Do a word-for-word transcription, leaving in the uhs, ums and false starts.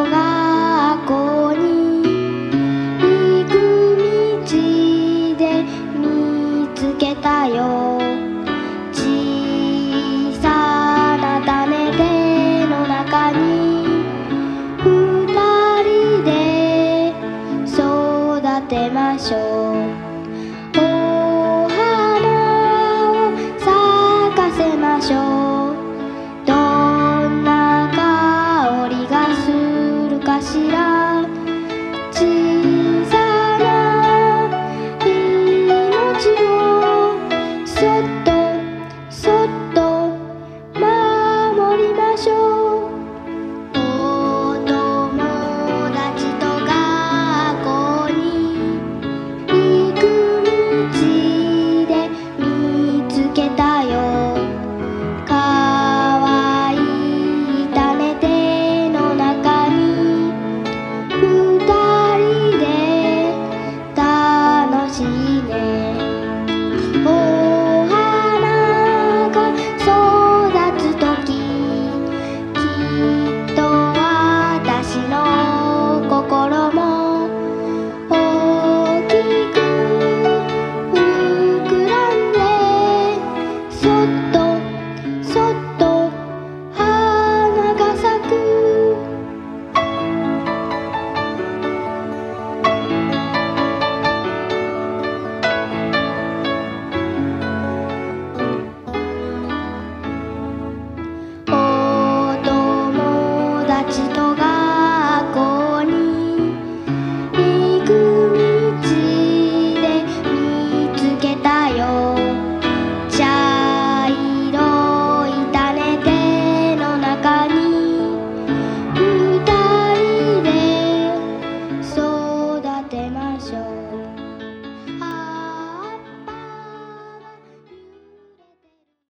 学校に行く道で見つけたよ。小さな種手の中に二人で育てましょう。お花を咲かせましょう。どんな香りがするかしら。